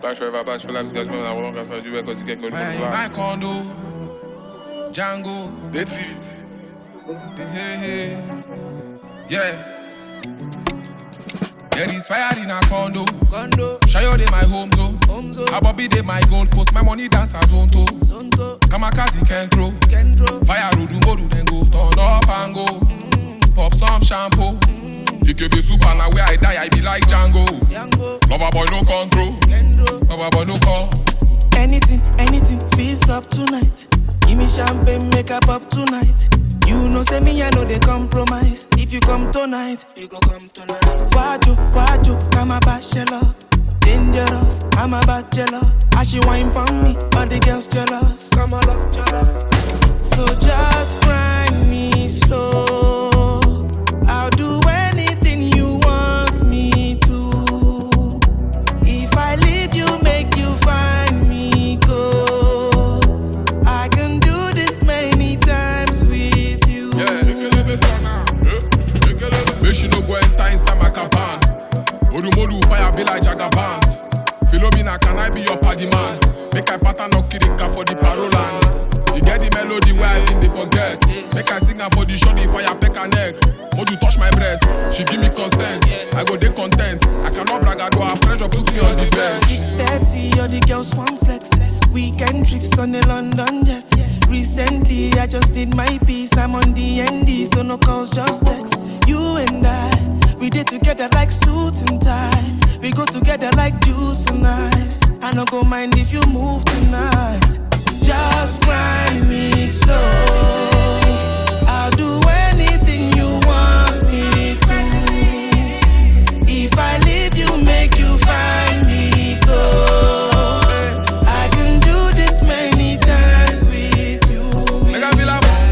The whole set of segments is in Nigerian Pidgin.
Back forever, back for life, guys, man, I won't answer you because you get good. My condo, Django, That's it. hey, yeah. There is fire in a condo. Shayo de my home zone. Abobi de my gold post. My money dance as zonto. Kamakazi can throw. Fire rodu modu then go turn up and go. Pop some shampoo. You can be super now where I die I be like Django. Lover boy no control. Lover boy no call. Anything, feels up tonight. Give me champagne, make up tonight. You know, say me, I know they compromise. If you come tonight, you go come tonight. Wajo, I'm a bachelor. Dangerous, I'm a bachelor. As she wine pon me, all the girls jealous. Come on up, so just grind me slow. I'll do anything you want me to. If I leave you, make you find me go. I can do this many times with you. Make she no go enter inside my caban. Odumodu fire be like Jagabans. Philomena, can I be your party man? Make I pattern no kirika for the parolan. You get the melody where I been they forget. Make I sing her for the shorty fire peck her neck. Modu touch my breast, she give me consent. I go dey content. I cannot brag I do her pressure puts me on the best. 6:30, all the girls want flex. Weekend trips on the London jet. Recently, I just did my piece. I'm on the ND, so no calls, just text. You and I, we did together like suit and tie. We go together like juice and ice. I no go mind if you move tonight. Just grind me slow. I'll do anything you want me to. If I leave you, make you find me go. I can do this many times with you. Make I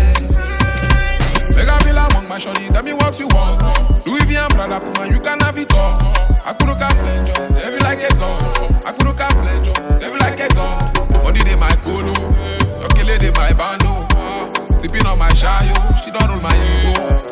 feel like my shorty, tell me what you want. Louis V and Prada, Puma, you can have it all. I could look at flange, save it like a gun. I could look at flange, save it like a gun. Money de my colo, your killer de my bando. Sipping on my shayo, she don't roll my ego.